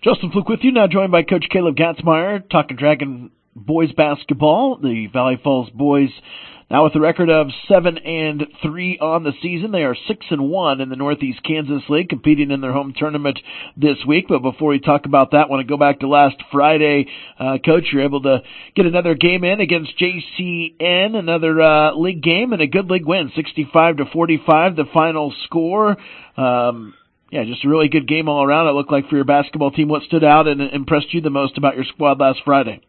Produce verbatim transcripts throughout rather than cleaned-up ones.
Justin Fluke with you, now joined by Coach Caleb Gatzmeyer, talking Dragon boys basketball. The Valley Falls boys now with a record of seven and three on the season. They are six and one in the Northeast Kansas League, competing in their home tournament this week. But before we talk about that, I want to go back to last Friday. Uh, Coach, you're able to get another game in against J C N, another uh, league game, and a good league win, sixty-five to forty-five, the final score. Um, Yeah, just a really good game all around, it looked like, for your basketball team. What stood out and impressed you the most about your squad last Friday?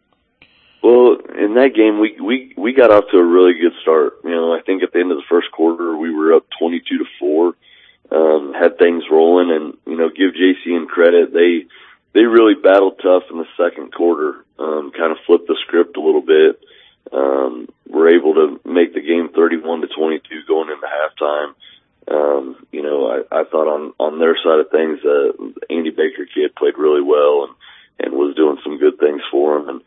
Well, in that game, we we we got off to a really good start. You know, I think at the end of the first quarter, we were up twenty-two to four, um, had things rolling, and you know, give J C N credit. They they really battled tough in the second quarter, um, kind of flipped the script a little bit. Um, were able to make the game thirty-one to twenty-two going into halftime. Um, you know, I, I thought on, on their side of things, uh, Andy Baker kid played really well and, and was doing some good things for him. And,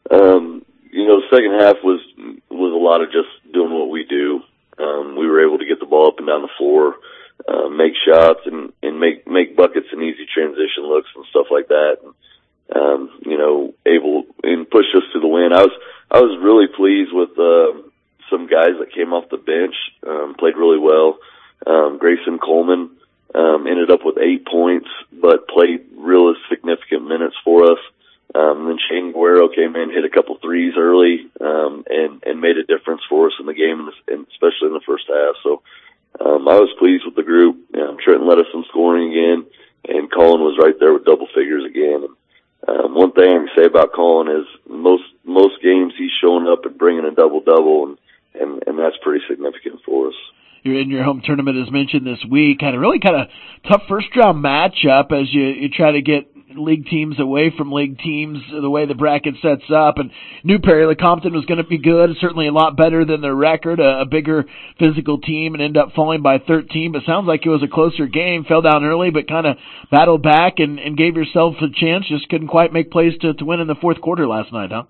um, you know, the second half was, was a lot of just doing what we do. Um, we were able to get the ball up and down the floor, uh, make shots and, and make, make buckets and easy transition looks and stuff like that. And, um, you know, able and push us to the win. I was, I was really pleased with, uh, some guys that came off the bench, um, played really well. Um, Grayson Coleman, um, ended up with eight points, but played really significant minutes for us. Um, then Shane Guerrero came in, hit a couple threes early, um, and, and made a difference for us in the game, and especially in the first half. So, um, I was pleased with the group. Um, Trenton led us in scoring again, and Colin was right there with double figures again. And, um, one thing I can say about Colin is most, most games he's showing up and bringing a double-double, and, and, and that's pretty significant for us. You're in your home tournament, as mentioned this week. Had a really kind of tough first-round matchup as you, you try to get league teams away from league teams, the way the bracket sets up. And New Perry Lecompton was going to be good, certainly a lot better than their record, a, a bigger physical team, and ended up falling by thirteen. But sounds like it was a closer game. Fell down early, but kind of battled back and, and gave yourself a chance. Just couldn't quite make plays to, to win in the fourth quarter last night, huh?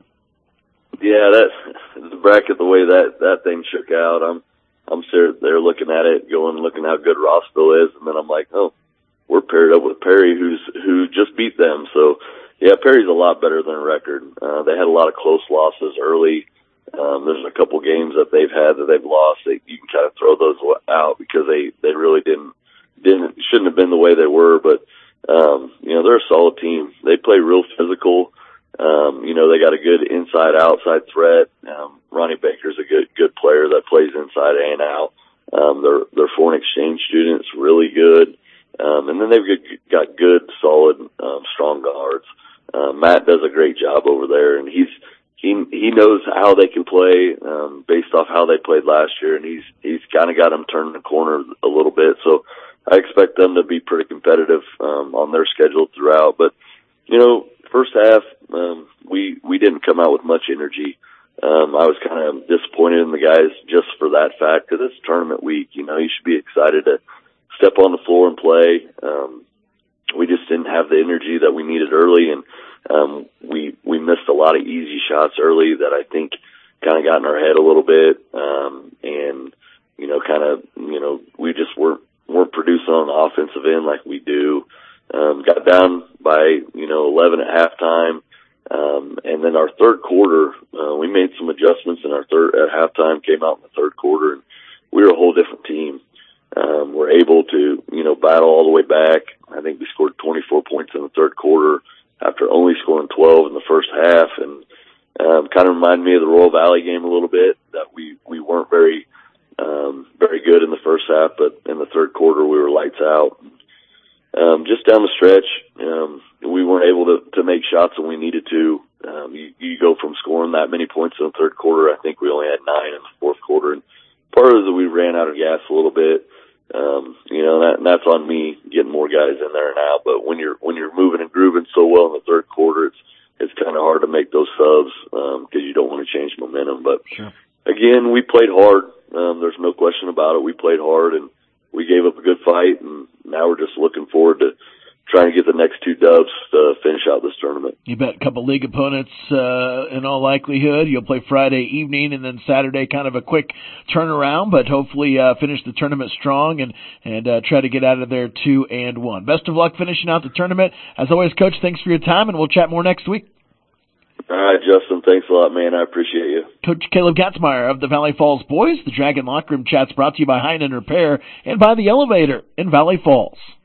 Yeah, that the bracket, the way that, that thing shook out, I'm I'm sitting there looking at it, going, looking how good Rossville is, and then I'm like, oh, we're paired up with Perry, who's who just beat them. So, yeah, Perry's a lot better than a record. Uh, they had a lot of close losses early. Um, there's a couple games that they've had that they've lost. They, you can kind of throw those out because they, they really didn't didn't shouldn't have been the way they were. But um, you know, they're a solid team. They play real physical. Um, you know, they got a good inside-outside threat. Um, Ronnie Baker's a good good player that plays inside and out. Um, they're they're foreign exchange students, really good. Um, and then they've got good, solid, um, strong guards. Uh, Matt does a great job over there, and he's he he knows how they can play um, based off how they played last year, and he's he's kind of got them turning the corner a little bit. So I expect them to be pretty competitive um, on their schedule throughout. But you know, first half, um, we, we didn't come out with much energy. Um, I was kind of disappointed in the guys just for that fact, because it's tournament week. You know, you should be excited to step on the floor and play. Um, we just didn't have the energy that we needed early, and um, we, we missed a lot of easy shots early that I think kind of got in our head a little bit. Um, and, you know, kind of, you know, we just weren't, weren't producing on the offensive end like we do. Um, got down by, you know, eleven at halftime. Um, and then our third quarter, uh, we made some adjustments in our third at halftime, came out in the third quarter, and we were a whole different team. Um, we're able to, you know, battle all the way back. I think we scored twenty-four points in the third quarter after only scoring twelve in the first half. And, um, kind of reminded me of the Royal Valley game a little bit, that we, we weren't very, um, very good in the first half, but in the third quarter we were lights out. Um, just down the stretch, um, we weren't able to, to make shots when we needed to. Um, you, you go from scoring that many points in the third quarter. I think we only had nine in the fourth quarter. And part of it is that we ran out of gas a little bit. Um, you know, that, and that's on me getting more guys in there and out. But when you're, when you're moving and grooving so well in the third quarter, it's, it's kind of hard to make those subs, um, cause you don't want to change momentum. But sure. Again, we played hard. Um, there's no question about it. We played hard, and we gave up a good fight, and now we're just looking forward to, trying to get the next two dubs to finish out this tournament. You bet. A couple league opponents, uh, in all likelihood. You'll play Friday evening and then Saturday, kind of a quick turnaround, but hopefully, uh, finish the tournament strong and, and, uh, try to get out of there two and one. Best of luck finishing out the tournament. As always, Coach, thanks for your time, and we'll chat more next week. All right, Justin, thanks a lot, man. I appreciate you. Coach Caleb Gatzmeyer of the Valley Falls Boys. The Dragon Locker Room Chat's brought to you by Heinen Repair and by The Elevator in Valley Falls.